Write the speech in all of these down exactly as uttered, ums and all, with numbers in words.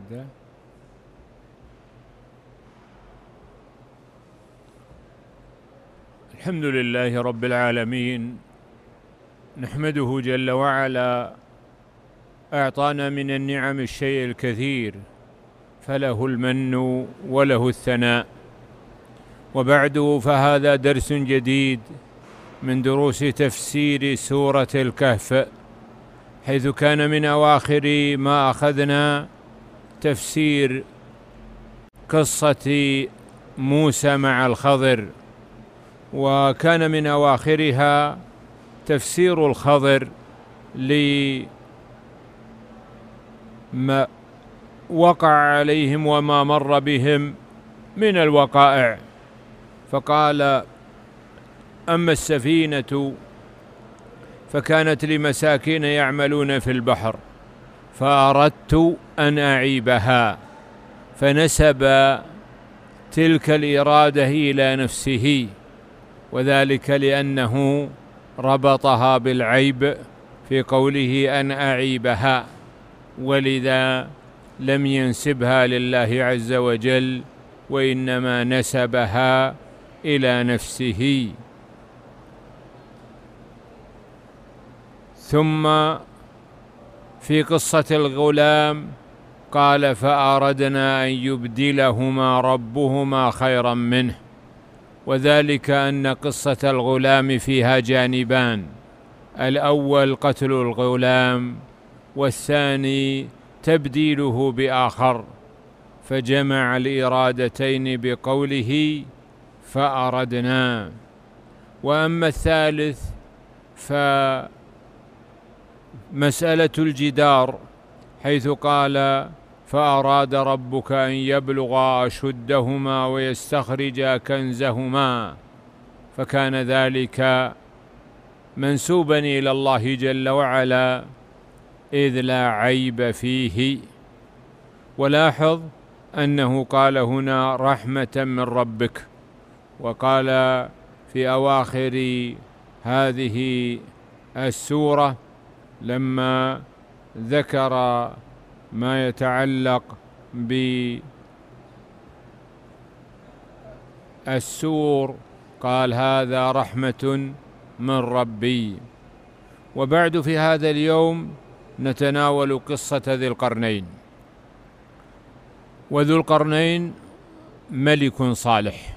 نبدأ. الحمد لله رب العالمين، نحمده جل وعلا، أعطانا من النعم الشيء الكثير، فله المن وله الثناء. وبعد، فهذا درس جديد من دروس تفسير سورة الكهف، حيث كان من أواخر ما أخذنا تفسير قصة موسى مع الخضر، وكان من أواخرها تفسير الخضر لما وقع عليهم وما مر بهم من الوقائع. فقال: أما السفينة فكانت لمساكين يعملون في البحر فأردت أن أعيبها، فنسب تلك الإرادة إلى نفسه، وذلك لأنه ربطها بالعيب في قوله أن أعيبها، ولذا لم ينسبها لله عز وجل، وإنما نسبها إلى نفسه. ثم في قصة الغلام قال: فأردنا أن يبدلهما ربهما خيرا منه، وذلك أن قصة الغلام فيها جانبان: الأول قتل الغلام، والثاني تبديله بآخر، فجمع الإرادتين بقوله فأردنا. وأما الثالث فمسألة الجدار، حيث قال: فأراد ربك أن يبلغا أشدهما ويستخرجا كنزهما، فكان ذلك منسوبا إلى الله جل وعلا، إذ لا عيب فيه. ولاحظ أنه قال هنا رحمة من ربك، وقال في أواخر هذه السورة لما ذكر ما يتعلق بالسور قال: هذا رحمة من ربي. وبعد، في هذا اليوم نتناول قصة ذي القرنين. وذو القرنين ملك صالح،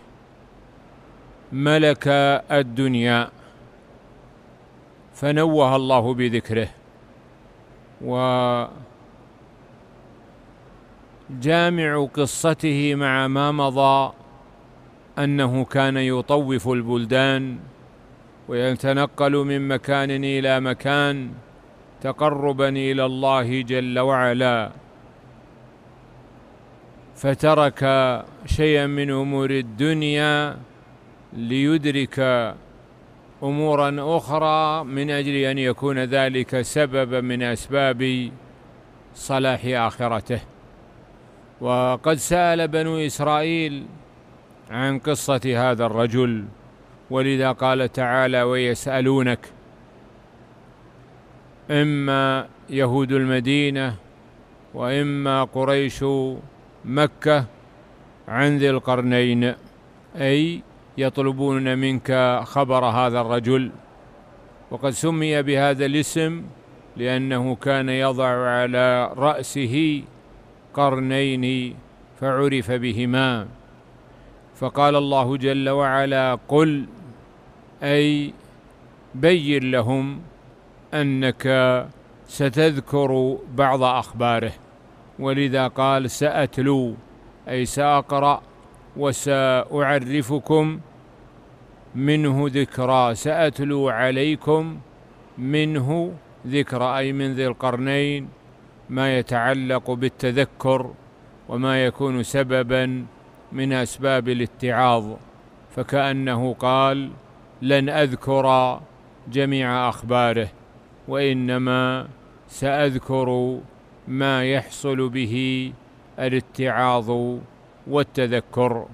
ملك الدنيا، فنوه الله بذكره. وجامع قصته مع ما مضى أنه كان يطوف البلدان ويتنقل من مكان إلى مكان تقربا إلى الله جل وعلا، فترك شيئا من أمور الدنيا ليدرك أمورا أخرى، من أجل أن يكون ذلك سببا من أسباب صلاح آخرته. وقد سأل بنو إسرائيل عن قصة هذا الرجل، ولذا قال تعالى: ويسألونك، إما يهود المدينة وإما قريش مكة، عن ذي القرنين، أي يطلبون منك خبر هذا الرجل. وقد سمي بهذا الاسم لأنه كان يضع على رأسه قرنين فعرف بهما. فقال الله جل وعلا: قل، أي بين لهم أنك ستذكر بعض أخباره، ولذا قال: سأتلو، أي سأقرأ وسأعرفكم منه ذكرى، سأتلو عليكم منه ذكرى، أي من ذي القرنين، ما يتعلق بالتذكر وما يكون سببا من أسباب الاتعاظ. فكأنه قال: لن أذكر جميع أخباره، وإنما سأذكر ما يحصل به الاتعاظ والتذكر.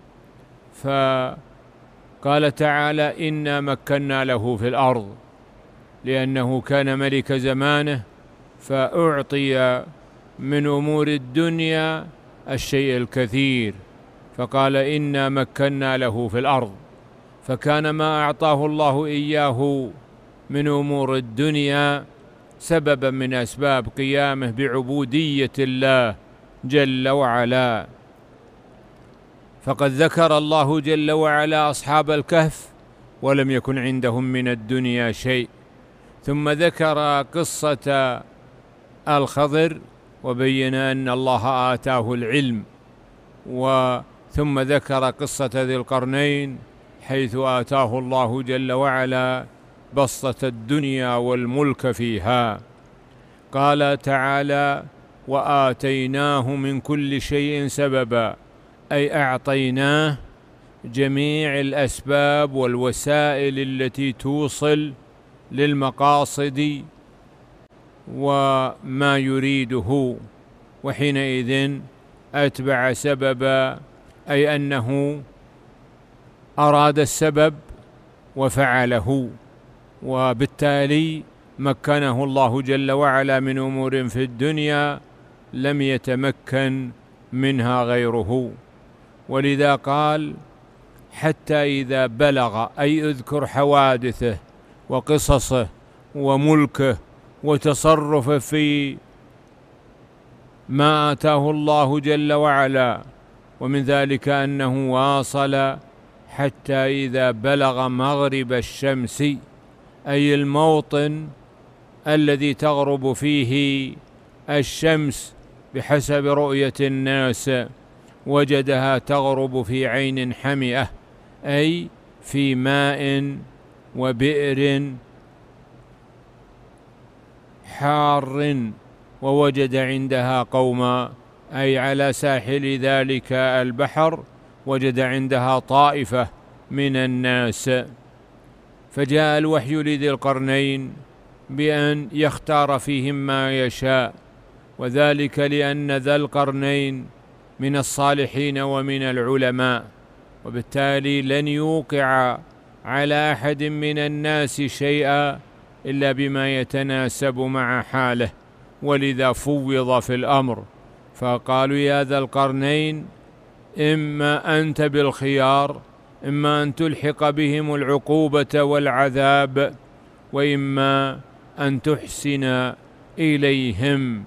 فقال تعالى: إنا مكنا له في الأرض، لأنه كان ملك زمانه، فأعطي من أمور الدنيا الشيء الكثير، فقال إنا مكنا له في الأرض، فكان ما أعطاه الله إياه من أمور الدنيا سببا من أسباب قيامه بعبودية الله جل وعلا. فقد ذكر الله جل وعلا أصحاب الكهف ولم يكن عندهم من الدنيا شيء، ثم ذكر قصة الخضر وبين أن الله آتاه العلم، وثم ذكر قصة ذي القرنين حيث آتاه الله جل وعلا بسطة الدنيا والملك فيها. قال تعالى: وآتيناه من كل شيء سببا، أي أعطيناه جميع الأسباب والوسائل التي توصل للمقاصد وما يريده، وحينئذ أتبع سببا، أي أنه أراد السبب وفعله، وبالتالي مكنه الله جل وعلا من أمور في الدنيا لم يتمكن منها غيره. ولذا قال: حتى إذا بلغ، أي اذكر حوادثه وقصصه وملكه وتصرفه في ما آتاه الله جل وعلا، ومن ذلك أنه واصل حتى إذا بلغ مغرب الشمس، أي الموطن الذي تغرب فيه الشمس بحسب رؤية الناس، وجدها تغرب في عين حمئة، أي في ماء وبئر حار، ووجد عندها قوما، أي على ساحل ذلك البحر وجد عندها طائفة من الناس. فجاء الوحي لذي القرنين بأن يختار فيهم ما يشاء، وذلك لأن ذا القرنين من الصالحين ومن العلماء، وبالتالي لن يوقع على أحد من الناس شيئا إلا بما يتناسب مع حاله، ولذا فوض في الأمر. فقالوا: يا ذا القرنين، إما أنت بالخيار، إما أن تلحق بهم العقوبة والعذاب، وإما أن تحسن إليهم.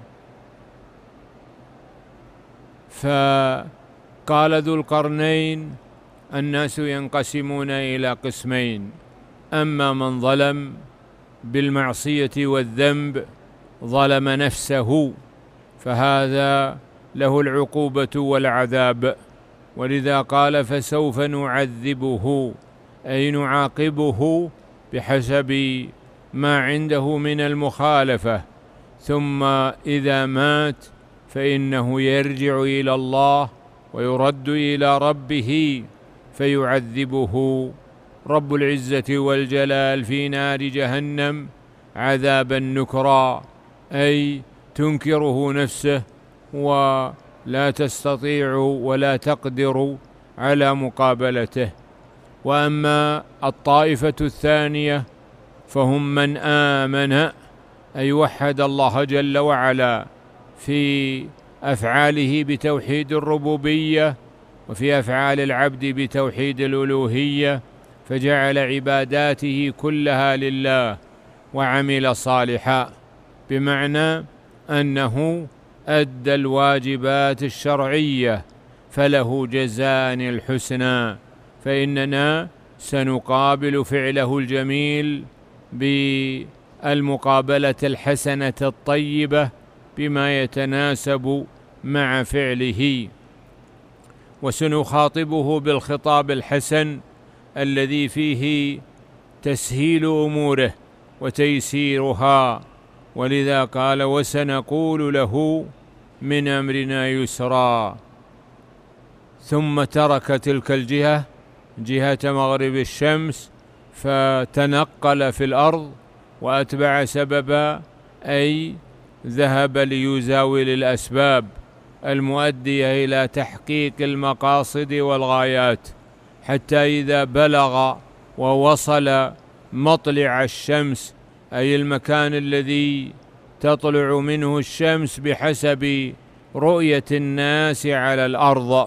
فقال ذو القرنين: الناس ينقسمون إلى قسمين، أما من ظلم بالمعصية والذنب ظلم نفسه فهذا له العقوبة والعذاب، ولذا قال: فسوف نعذبه، أي نعاقبه بحسب ما عنده من المخالفة، ثم إذا مات فإنه يرجع إلى الله ويرد إلى ربه فيعذبه رب العزة والجلال في نار جهنم عذابا نكرا، أي تنكره نفسه ولا تستطيع ولا تقدر على مقابلته. وأما الطائفة الثانية فهم من آمن، أي وحد الله جل وعلا في أفعاله بتوحيد الربوبية، وفي أفعال العبد بتوحيد الألوهية، فجعل عباداته كلها لله وعمل صالحا، بمعنى أنه أدى الواجبات الشرعية فله جزاء الحسنى. فإننا سنقابل فعله الجميل بالمقابلة الحسنة الطيبة بما يتناسب مع فعله، وسنخاطبه بالخطاب الحسن الذي فيه تسهيل أموره وتيسيرها. ولذا قال: وسنقول له من أمرنا يسرا. ثم ترك تلك الجهة، جهة مغرب الشمس، فتنقل في الأرض وأتبع سببا، أي ذهب ليزاول الأسباب المؤدية إلى تحقيق المقاصد والغايات، حتى إذا بلغ ووصل مطلع الشمس، أي المكان الذي تطلع منه الشمس بحسب رؤية الناس على الأرض.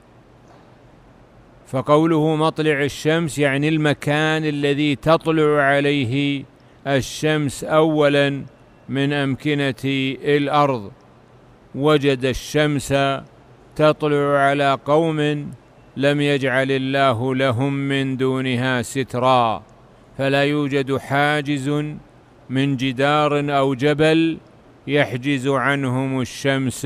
فقوله مطلع الشمس يعني المكان الذي تطلع عليه الشمس أولا من أمكنة الأرض. وجد الشمس تطلع على قوم لم يجعل الله لهم من دونها سترا، فلا يوجد حاجز من جدار أو جبل يحجز عنهم الشمس.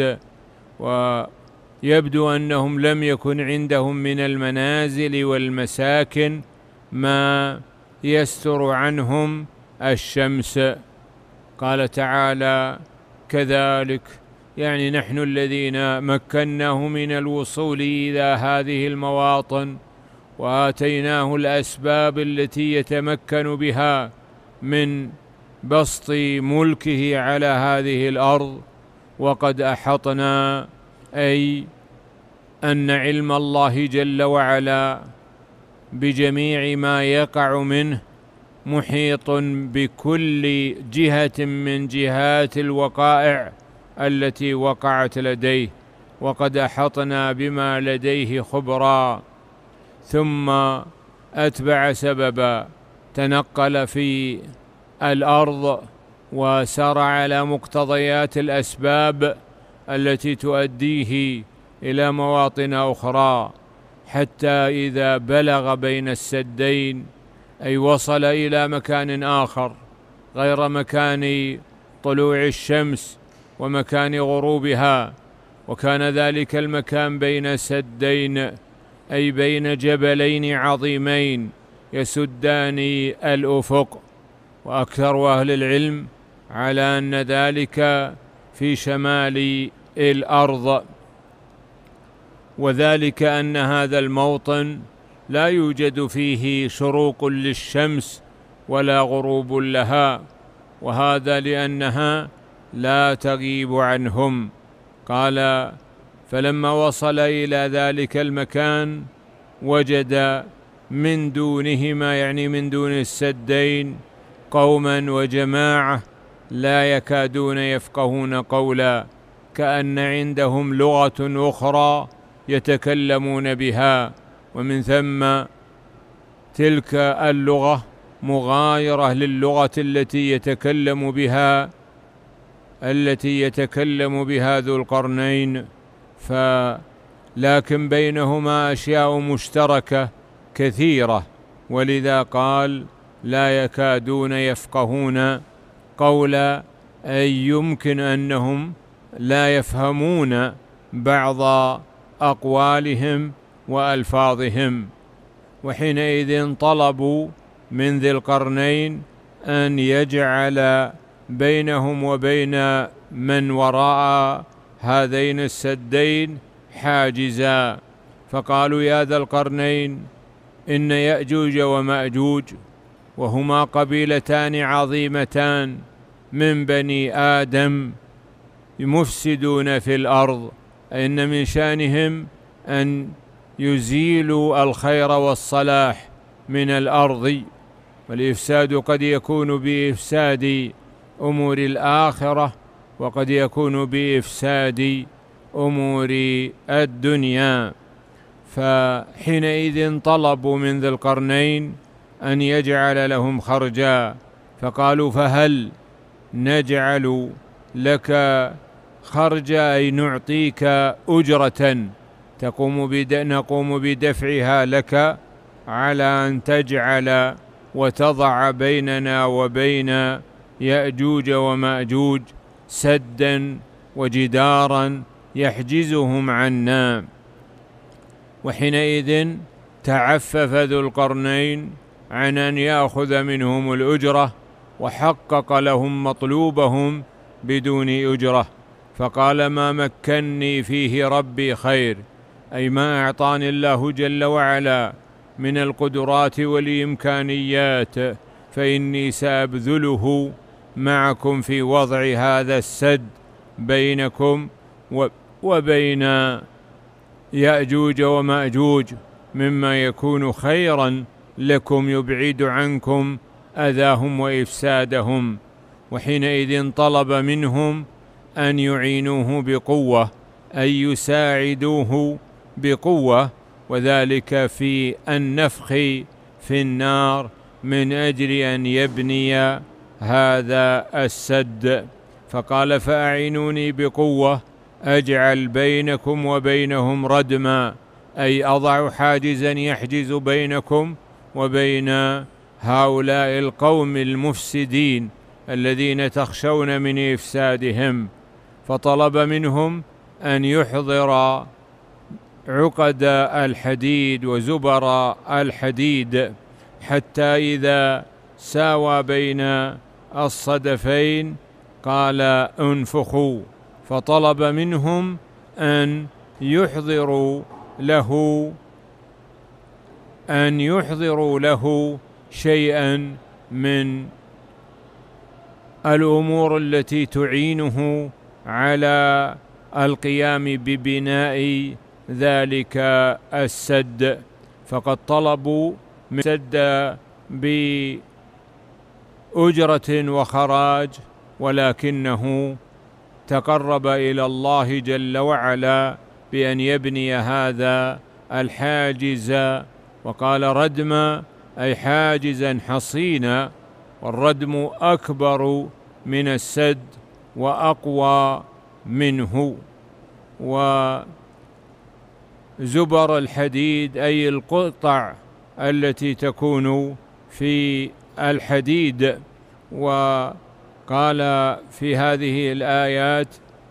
ويبدو أنهم لم يكن عندهم من المنازل والمساكن ما يستر عنهم الشمس. قال تعالى: كذلك، يعني نحن الذين مكناه من الوصول إلى هذه المواطن وآتيناه الأسباب التي يتمكن بها من بسط ملكه على هذه الأرض. وقد أحطنا، أي أن علم الله جل وعلا بجميع ما يقع منه محيط بكل جهة من جهات الوقائع التي وقعت لديه، وقد أحطنا بما لديه خبرا. ثم أتبع سببا، تنقل في الأرض وسار على مقتضيات الأسباب التي تؤديه إلى مواطن أخرى، حتى إذا بلغ بين السدين، أي وصل إلى مكان آخر غير مكان طلوع الشمس ومكان غروبها، وكان ذلك المكان بين سدين، أي بين جبلين عظيمين يسدان الأفق. وأكثر أهل العلم على أن ذلك في شمال الأرض، وذلك أن هذا الموطن لا يوجد فيه شروق للشمس ولا غروب لها، وهذا لأنها لا تغيب عنهم. قال: فلما وصل إلى ذلك المكان وجد من دونهما، يعني من دون السدين، قوما وجماعة لا يكادون يفقهون قولا، كأن عندهم لغة أخرى يتكلمون بها، ومن ثم تلك اللغة مغايرة للغة التي يتكلم بها التي يتكلم بها ذو القرنين، فلكن بينهما أشياء مشتركة كثيرة، ولذا قال: لا يكادون يفقهون قولا، أي يمكن أنهم لا يفهمون بعض أقوالهم وألفاظهم. وحينئذ طلبوا من ذي القرنين أن يجعل بينهم وبين من وراء هذين السدين حاجزا، فقالوا: يا ذا القرنين، إن يأجوج ومأجوج، وهما قبيلتان عظيمتان من بني آدم مفسدون في الأرض، إن من شأنهم أن يزيلوا الخير والصلاح من الأرض، والإفساد قد يكون بإفساد أمور الآخرة، وقد يكون بإفساد أمور الدنيا. فحينئذ طلبوا من ذي القرنين أن يجعل لهم خرجا، فقالوا: فهل نجعل لك خرجا، أي نعطيك أجرة تقوم بد... نقوم بدفعها لك على أن تجعل وتضع بيننا وبين يأجوج ومأجوج سدا وجدارا يحجزهم عنا. وحينئذ تعفف ذو القرنين عن أن يأخذ منهم الأجرة، وحقق لهم مطلوبهم بدون أجرة، فقال: ما مكني فيه ربي خير، أي ما أعطاني الله جل وعلا من القدرات والإمكانيات، فإني سأبذله معكم في وضع هذا السد بينكم وبين يأجوج ومأجوج، مما يكون خيرا لكم يبعد عنكم أذاهم وإفسادهم. وحينئذ طلب منهم أن يعينوه بقوة، أي يساعدوه بقوة، وذلك في النفخ في النار من أجل أن يبني هذا السد. فقال: فأعينوني بقوة أجعل بينكم وبينهم ردما، أي أضع حاجزا يحجز بينكم وبين هؤلاء القوم المفسدين الذين تخشون من إفسادهم. فطلب منهم أن يحضر عقد الحديد وزبر الحديد حتى إذا ساوى بين الصدفين قال: انفخوا. فطلب منهم أن يحضروا له أن يحضروا له شيئا من الأمور التي تعينه على القيام ببناء ذلك السد. فقد طلبوا من سد بأجرة وخراج، ولكنه تقرب إلى الله جل وعلا بأن يبني هذا الحاجز، وقال: ردما، أي حاجزا حصينا، والردم أكبر من السد وأقوى منه. وزبر الحديد أي القطع التي تكون في الحديد. وقال في هذه الآيات: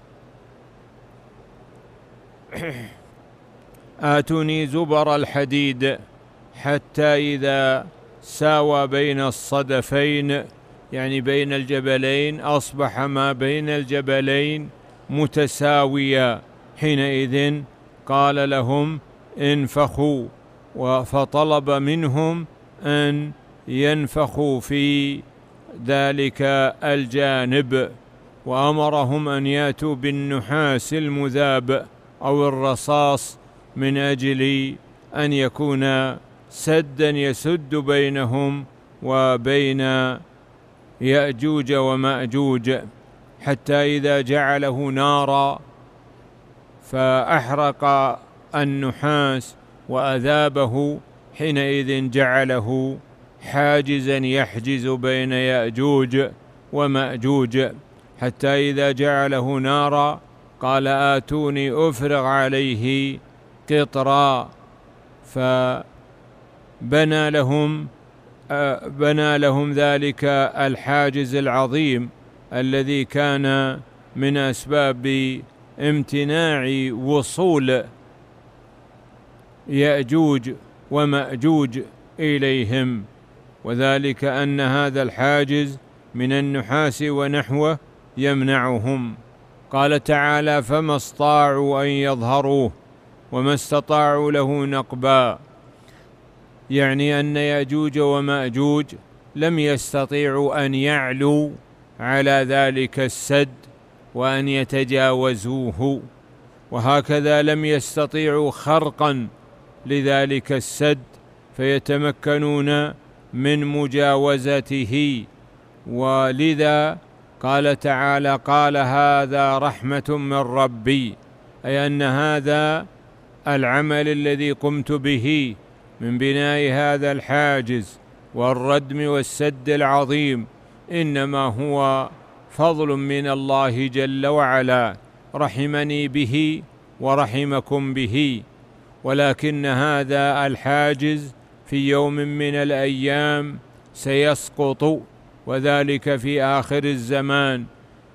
آتوني زبر الحديد حتى إذا ساوى بين الصدفين، يعني بين الجبلين، أصبح ما بين الجبلين متساويا. حينئذ قال لهم: انفخوا. فطلب منهم أن ينفخوا في ذلك الجانب، وأمرهم أن يأتوا بالنحاس المذاب أو الرصاص من أجل أن يكون سدا يسد بينهم وبين يأجوج ومأجوج، حتى إذا جعله نارا فأحرق النحاس وأذابه، حينئذ جعله حاجزا يحجز بين يأجوج ومأجوج، حتى إذا جعله نارا قال: آتوني أفرغ عليه قطرا. فبنى لهم بنى لهم ذلك الحاجز العظيم الذي كان من أسباب امتناع وصول يأجوج ومأجوج إليهم، وذلك أن هذا الحاجز من النحاس ونحوه يمنعهم. قال تعالى: فما استطاعوا أن يظهروه وما استطاعوا له نقبا، يعني أن يأجوج ومأجوج لم يستطيعوا أن يعلوا على ذلك السد وأن يتجاوزوه، وهكذا لم يستطيعوا خرقا لذلك السد فيتمكنون من مجاوزته. ولذا قال تعالى: قال: هذا رحمة من ربي، أي أن هذا العمل الذي قمت به من بناء هذا الحاجز والردم والسد العظيم إنما هو فضل من الله جل وعلا، رحمني به ورحمكم به. ولكن هذا الحاجز في يوم من الأيام سيسقط، وذلك في آخر الزمان،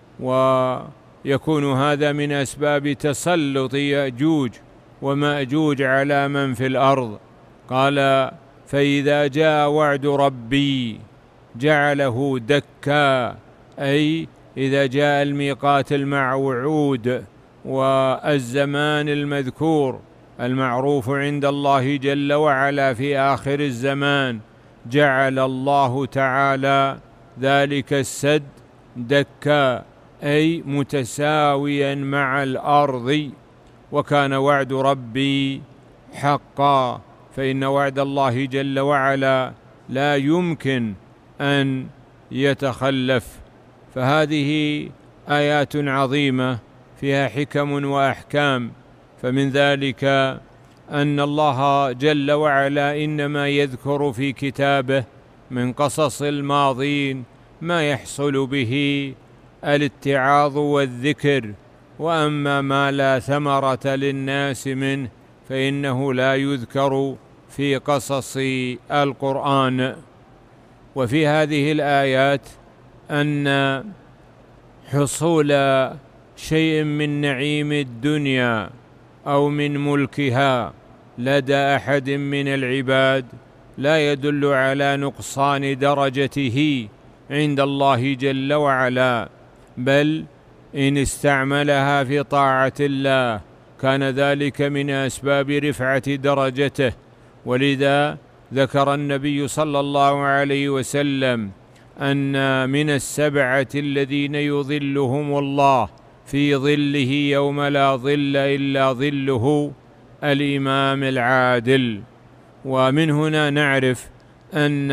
ويكون هذا من أسباب تسلط يأجوج ومأجوج على من في الأرض. قال: فإذا جاء وعد ربي جعله دكا، أي إذا جاء الميقات الموعود والزمان المذكور المعروف عند الله جل وعلا في آخر الزمان، جعل الله تعالى ذلك السد دكا، أي متساويا مع الأرض. وكان وعد ربي حقا، فإن وعد الله جل وعلا لا يمكن أن يتخلف. فهذه آيات عظيمة فيها حكم وأحكام. فمن ذلك أن الله جل وعلا إنما يذكر في كتابه من قصص الماضين ما يحصل به الاتعاظ والذكر، وأما ما لا ثمرة للناس منه فإنه لا يذكر في قصص القرآن. وفي هذه الآيات أن حصول شيء من نعيم الدنيا أو من ملكها لدى أحد من العباد لا يدل على نقصان درجته عند الله جل وعلا، بل إن استعملها في طاعة الله كان ذلك من أسباب رفعة درجته. ولذا ذكر النبي صلى الله عليه وسلم أن من السبعة الذين يظلهم الله في ظله يوم لا ظل إلا ظله الإمام العادل. ومن هنا نعرف أن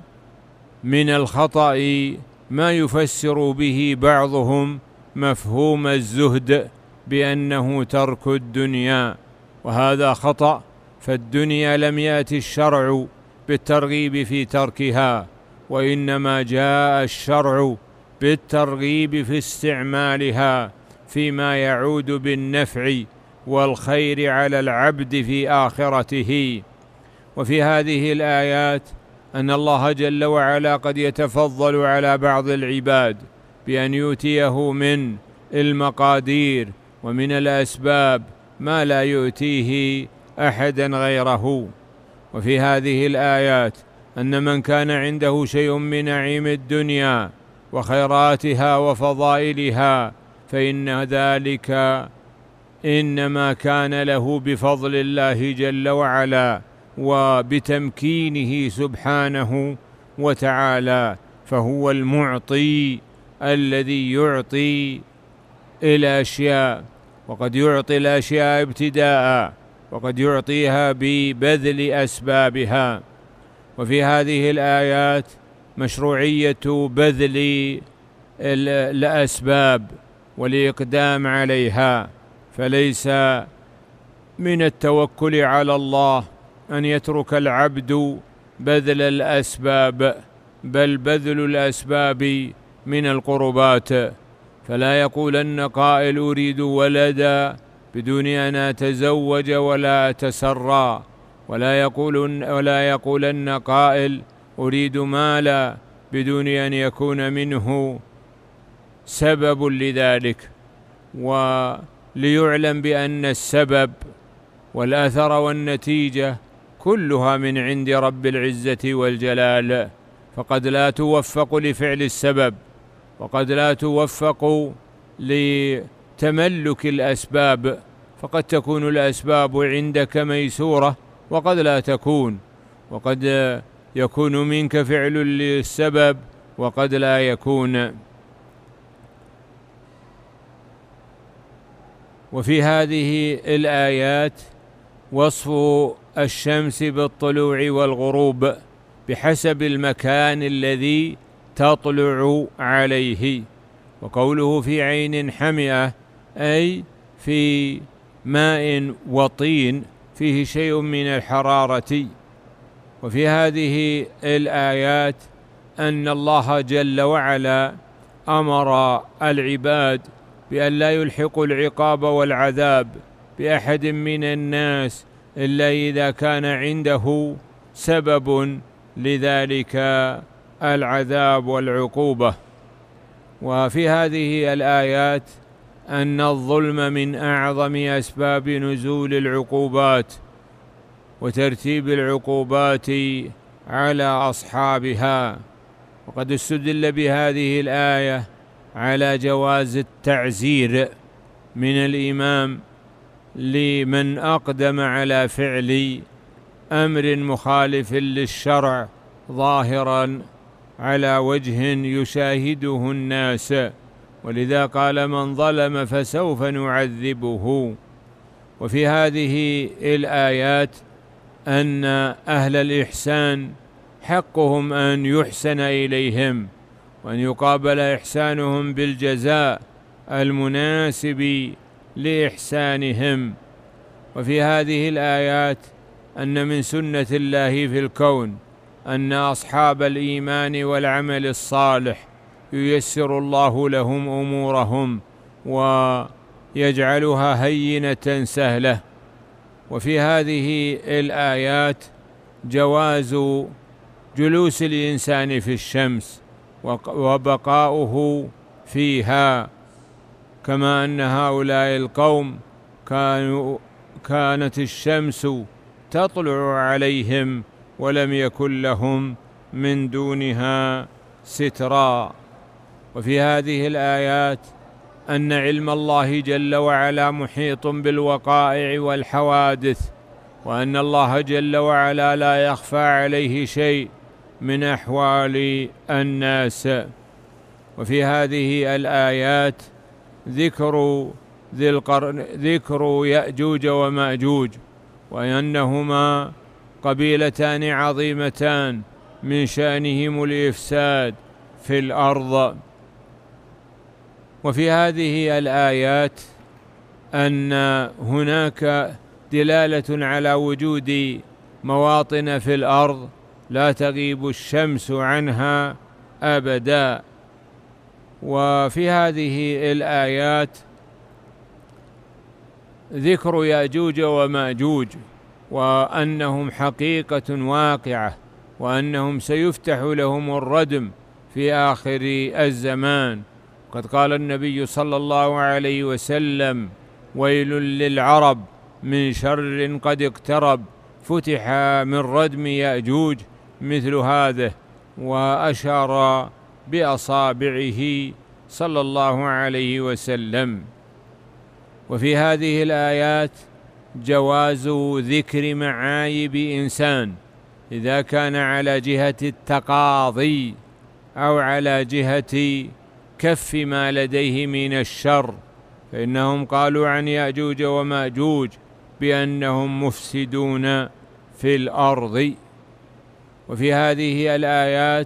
من الخطأ ما يفسر به بعضهم مفهوم الزهد بأنه ترك الدنيا، وهذا خطأ، فالدنيا لم يأتي الشرع بالترغيب في تركها، وإنما جاء الشرع بالترغيب في استعمالها فيما يعود بالنفع والخير على العبد في آخرته. وفي هذه الآيات أن الله جل وعلا قد يتفضل على بعض العباد بأن يؤتيه من المقادير ومن الأسباب ما لا يؤتيه أحدا غيره. وفي هذه الآيات أن من كان عنده شيء من نعيم الدنيا وخيراتها وفضائلها فإن ذلك إنما كان له بفضل الله جل وعلا وبتمكينه سبحانه وتعالى، فهو المعطي الذي يعطي الأشياء، وقد يعطي الأشياء ابتداء وقد يعطيها ببذل أسبابها. وفي هذه الآيات مشروعية بذل الأسباب والإقدام عليها، فليس من التوكل على الله أن يترك العبد بذل الأسباب، بل بذل الأسباب من القربات. فلا يقولن قائل أريد ولدا بدون أن أتزوج ولا أتسرى، ولا يقولن ولا يقولن قائل أريد مالا بدون أن يكون منه سبب لذلك. وليعلم بأن السبب والأثر والنتيجة كلها من عند رب العزة والجلال، فقد لا توفق لفعل السبب، وقد لا توفق لتملك الأسباب، فقد تكون الأسباب عندك ميسورة وقد لا تكون، وقد يكون منك فعل للسبب وقد لا يكون. وفي هذه الآيات وصف الشمس بالطلوع والغروب بحسب المكان الذي تطلع عليه، وقوله في عين حمئة أي في ماء وطين فيه شيء من الحرارة. وفي هذه الآيات أن الله جل وعلا أمر العباد بأن لا يلحقوا العقاب والعذاب بأحد من الناس إلا إذا كان عنده سبب لذلك العذاب والعقوبة. وفي هذه الآيات أن الظلم من أعظم أسباب نزول العقوبات وترتيب العقوبات على أصحابها. وقد استدل بهذه الآية على جواز التعزير من الإمام لمن أقدم على فعل أمر مخالف للشرع ظاهرا على وجه يشاهده الناس، ولذا قال من ظلم فسوف نعذبه. وفي هذه الآيات أن أهل الإحسان حقهم أن يحسن إليهم وأن يقابل إحسانهم بالجزاء المناسب لإحسانهم. وفي هذه الآيات أن من سنة الله في الكون أن أصحاب الإيمان والعمل الصالح ييسر الله لهم أمورهم ويجعلها هينة سهلة. وفي هذه الآيات جواز جلوس الإنسان في الشمس وبقاؤه فيها، كما أن هؤلاء القوم كانوا كانت الشمس تطلع عليهم ولم يكن لهم من دونها سترا. وفي هذه الآيات أن علم الله جل وعلا محيط بالوقائع والحوادث، وأن الله جل وعلا لا يخفى عليه شيء من أحوال الناس. وفي هذه الآيات ذكر ذي القرن ذكر يأجوج ومأجوج، وأنهما قبيلتان عظيمتان من شأنهم الإفساد في الأرض. وفي هذه الآيات أن هناك دلالة على وجود مواطن في الأرض لا تغيب الشمس عنها أبدا. وفي هذه الآيات ذكر يأجوج ومأجوج، وأنهم حقيقة واقعة، وأنهم سيفتح لهم الردم في آخر الزمان. قد قال النبي صلى الله عليه وسلم: ويل للعرب من شر قد اقترب، فتح من ردم يأجوج مثل هذا، وأشار بأصابعه صلى الله عليه وسلم. وفي هذه الآيات جواز ذكر معايب إنسان إذا كان على جهة التقاضي أو على جهة كف ما لديه من الشر، فإنهم قالوا عن يأجوج ومأجوج بأنهم مفسدون في الأرض. وفي هذه الآيات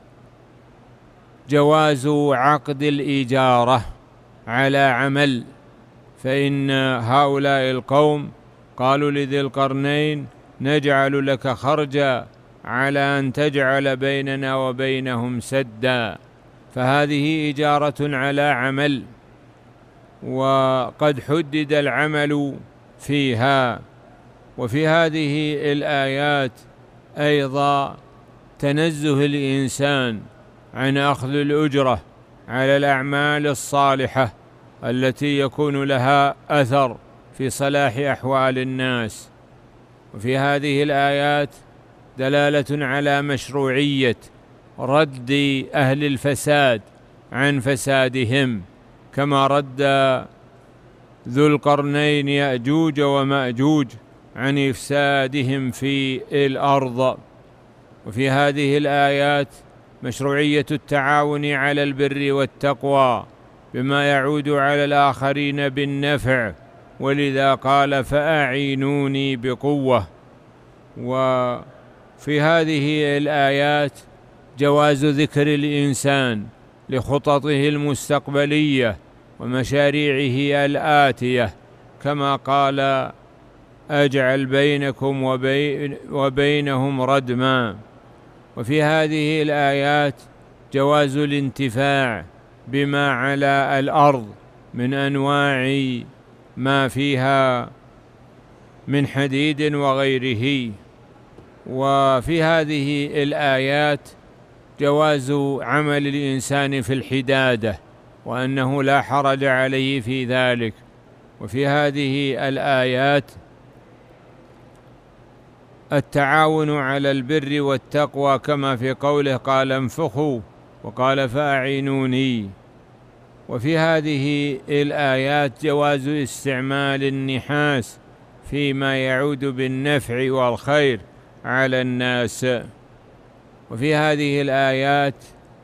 جواز عقد الإجارة على عمل، فإن هؤلاء القوم قالوا لذي القرنين: نجعل لك خرجا على أن تجعل بيننا وبينهم سدا. فهذه إجارة على عمل، وقد حدد العمل فيها. وفي هذه الآيات أيضا تنزه الإنسان عن أخذ الأجرة على الأعمال الصالحة التي يكون لها أثر في صلاح أحوال الناس. وفي هذه الآيات دلالة على مشروعية رد أهل الفساد عن فسادهم، كما رد ذو القرنين يأجوج ومأجوج عن إفسادهم في الأرض. وفي هذه الآيات مشروعية التعاون على البر والتقوى بما يعود على الآخرين بالنفع، ولذا قال: فأعينوني بقوة. وفي هذه الآيات جواز ذكر الإنسان لخططه المستقبلية ومشاريعه الآتية، كما قال: أجعل بينكم وبين وبينهم ردما. وفي هذه الآيات جواز الانتفاع بما على الأرض من أنواع ما فيها من حديد وغيره. وفي هذه الآيات جواز عمل الإنسان في الحدادة، وأنه لا حرج عليه في ذلك. وفي هذه الآيات التعاون على البر والتقوى، كما في قوله: قال انفخوا، وقال فأعينوني. وفي هذه الآيات جواز استعمال النحاس فيما يعود بالنفع والخير على الناس. وفي هذه الآيات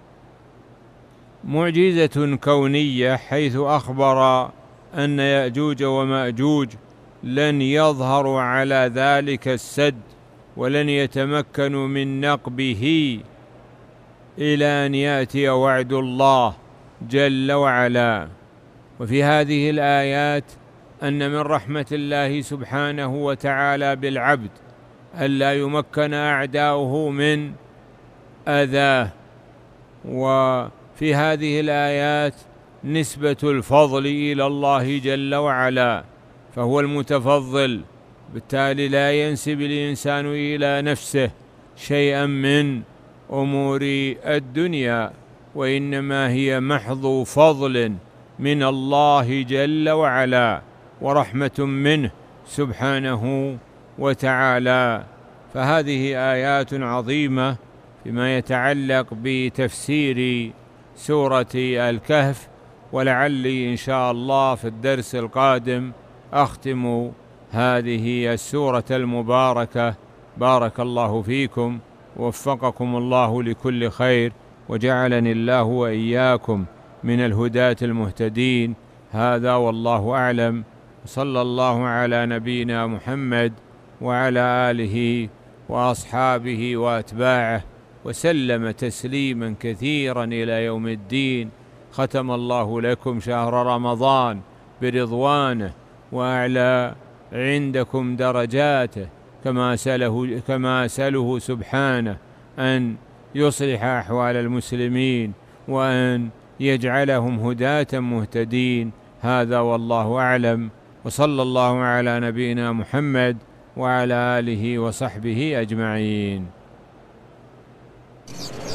معجزة كونية، حيث أخبر أن يأجوج ومأجوج لن يظهروا على ذلك السد ولن يتمكنوا من نقبه إلى أن يأتي وعد الله جل وعلا. وفي هذه الآيات أن من رحمة الله سبحانه وتعالى بالعبد ألا يمكن أعداؤه من أذاه. وفي هذه الآيات نسبة الفضل إلى الله جل وعلا، فهو المتفضل، بالتالي لا ينسب الإنسان إلى نفسه شيئا من أمور الدنيا، وإنما هي محض فضل من الله جل وعلا ورحمة منه سبحانه وتعالى. فهذه آيات عظيمة فيما يتعلق بتفسير سورة الكهف، ولعلي إن شاء الله في الدرس القادم أختم هذه السورة المباركة. بارك الله فيكم، ووفقكم الله لكل خير، وجعلني الله وإياكم من الهداة المهتدين. هذا والله أعلم، صلى الله على نبينا محمد وعلى آله وأصحابه وأتباعه وسلم تسليما كثيرا إلى يوم الدين. ختم الله لكم شهر رمضان برضوانه وأعلى عندكم درجاته، كما أسأله, كما أسأله سبحانه أن يصلح أحوال المسلمين وأن يجعلهم هداة مهتدين. هذا والله أعلم، وصلى الله على نبينا محمد وعلى آله وصحبه أجمعين.